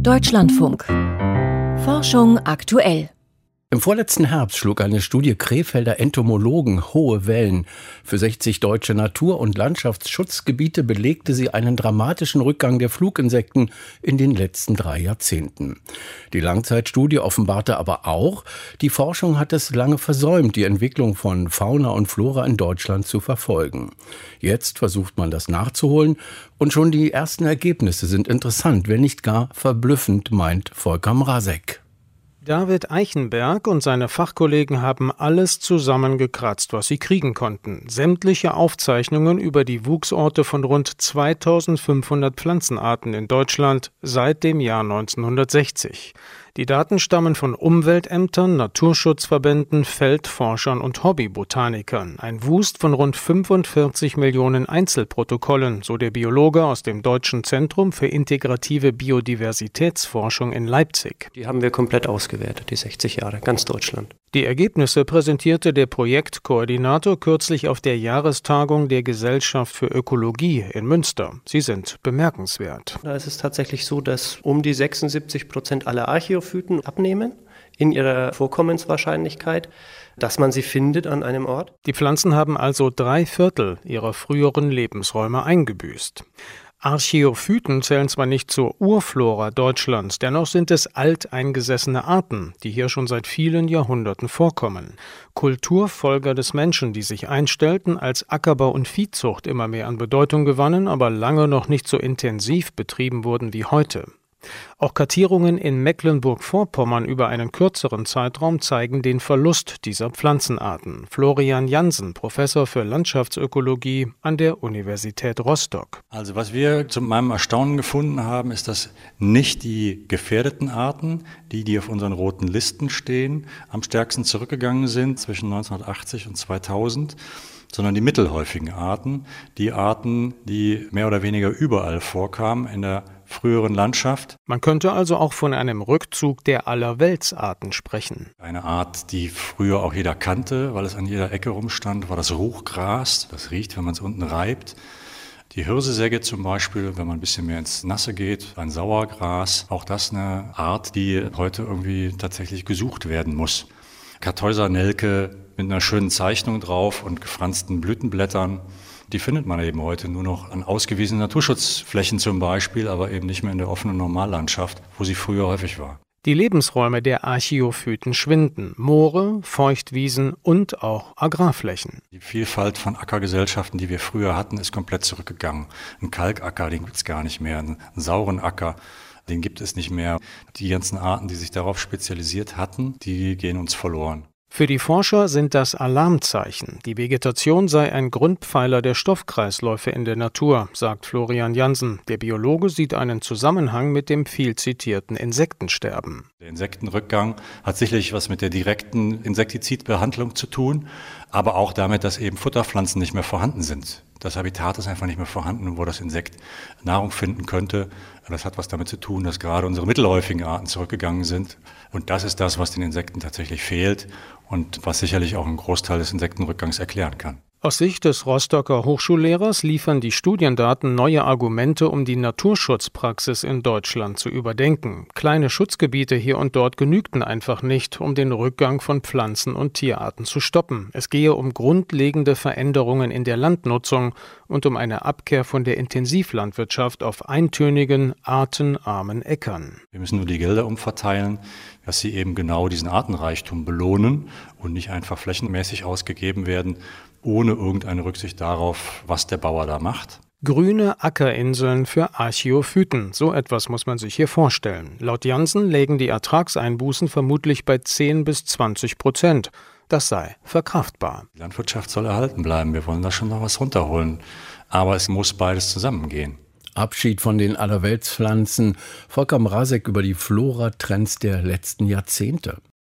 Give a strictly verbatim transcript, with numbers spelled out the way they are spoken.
Deutschlandfunk. Forschung aktuell. Im vorletzten Herbst schlug eine Studie Krefelder Entomologen hohe Wellen. Für sechzig deutsche Natur- und Landschaftsschutzgebiete belegte sie einen dramatischen Rückgang der Fluginsekten in den letzten drei Jahrzehnten. Die Langzeitstudie offenbarte aber auch, die Forschung hat es lange versäumt, die Entwicklung von Fauna und Flora in Deutschland zu verfolgen. Jetzt versucht man das nachzuholen und schon die ersten Ergebnisse sind interessant, wenn nicht gar verblüffend, meint Volker Mrazek. David Eichenberg und seine Fachkollegen haben alles zusammengekratzt, was sie kriegen konnten. Sämtliche Aufzeichnungen über die Wuchsorte von rund zweitausendfünfhundert Pflanzenarten in Deutschland seit dem Jahr neunzehnhundertsechzig. Die Daten stammen von Umweltämtern, Naturschutzverbänden, Feldforschern und Hobbybotanikern. Ein Wust von rund fünfundvierzig Millionen Einzelprotokollen, so der Biologe aus dem Deutschen Zentrum für integrative Biodiversitätsforschung in Leipzig. Die haben wir komplett ausgewertet, die sechzig Jahre, ganz Deutschland. Die Ergebnisse präsentierte der Projektkoordinator kürzlich auf der Jahrestagung der Gesellschaft für Ökologie in Münster. Sie sind bemerkenswert. Da ist es tatsächlich so, dass um die sechsundsiebzig Prozent aller Archäophyten abnehmen in ihrer Vorkommenswahrscheinlichkeit, dass man sie findet an einem Ort. Die Pflanzen haben also drei Viertel ihrer früheren Lebensräume eingebüßt. Archäophyten zählen zwar nicht zur Urflora Deutschlands, dennoch sind es alteingesessene Arten, die hier schon seit vielen Jahrhunderten vorkommen. Kulturfolger des Menschen, die sich einstellten, als Ackerbau und Viehzucht immer mehr an Bedeutung gewannen, aber lange noch nicht so intensiv betrieben wurden wie heute. Auch Kartierungen in Mecklenburg-Vorpommern über einen kürzeren Zeitraum zeigen den Verlust dieser Pflanzenarten. Florian Jansen, Professor für Landschaftsökologie an der Universität Rostock. Also was wir zu meinem Erstaunen gefunden haben, ist, dass nicht die gefährdeten Arten, die, die auf unseren roten Listen stehen, am stärksten zurückgegangen sind zwischen neunzehnhundertachtzig und zweitausend, sondern die mittelhäufigen Arten, die Arten, die mehr oder weniger überall vorkamen in der früheren Landschaft. Man könnte also auch von einem Rückzug der Allerweltsarten sprechen. Eine Art, die früher auch jeder kannte, weil es an jeder Ecke rumstand, war das Ruchgras. Das riecht, wenn man es unten reibt. Die Hirsesäge zum Beispiel, wenn man ein bisschen mehr ins Nasse geht, ein Sauergras. Auch das eine Art, die heute irgendwie tatsächlich gesucht werden muss. Kartäuser-Nelke mit einer schönen Zeichnung drauf und gefransten Blütenblättern. Die findet man eben heute nur noch an ausgewiesenen Naturschutzflächen zum Beispiel, aber eben nicht mehr in der offenen Normallandschaft, wo sie früher häufig war. Die Lebensräume der Archäophyten schwinden. Moore, Feuchtwiesen und auch Agrarflächen. Die Vielfalt von Ackergesellschaften, die wir früher hatten, ist komplett zurückgegangen. Ein Kalkacker, den gibt es gar nicht mehr. Einen sauren Acker, den gibt es nicht mehr. Die ganzen Arten, die sich darauf spezialisiert hatten, die gehen uns verloren. Für die Forscher sind das Alarmzeichen. Die Vegetation sei ein Grundpfeiler der Stoffkreisläufe in der Natur, sagt Florian Jansen. Der Biologe sieht einen Zusammenhang mit dem viel zitierten Insektensterben. Der Insektenrückgang hat sicherlich was mit der direkten Insektizidbehandlung zu tun, aber auch damit, dass eben Futterpflanzen nicht mehr vorhanden sind. Das Habitat ist einfach nicht mehr vorhanden, wo das Insekt Nahrung finden könnte. Das hat was damit zu tun, dass gerade unsere mittelhäufigen Arten zurückgegangen sind. Und das ist das, was den Insekten tatsächlich fehlt und was sicherlich auch einen Großteil des Insektenrückgangs erklären kann. Aus Sicht des Rostocker Hochschullehrers liefern die Studiendaten neue Argumente, um die Naturschutzpraxis in Deutschland zu überdenken. Kleine Schutzgebiete hier und dort genügten einfach nicht, um den Rückgang von Pflanzen- und Tierarten zu stoppen. Es gehe um grundlegende Veränderungen in der Landnutzung und um eine Abkehr von der Intensivlandwirtschaft auf eintönigen, artenarmen Äckern. Wir müssen nur die Gelder umverteilen, dass sie eben genau diesen Artenreichtum belohnen und nicht einfach flächenmäßig ausgegeben werden, ohne irgendeine Rücksicht darauf, was der Bauer da macht. Grüne Ackerinseln für Archäophyten, so etwas muss man sich hier vorstellen. Laut Jansen lägen die Ertragseinbußen vermutlich bei zehn bis zwanzig Prozent. Das sei verkraftbar. Die Landwirtschaft soll erhalten bleiben, wir wollen da schon noch was runterholen, aber es muss beides zusammengehen. Abschied von den Allerweltspflanzen. Volker Mrazek über die Flora-Trends der letzten Jahrzehnte.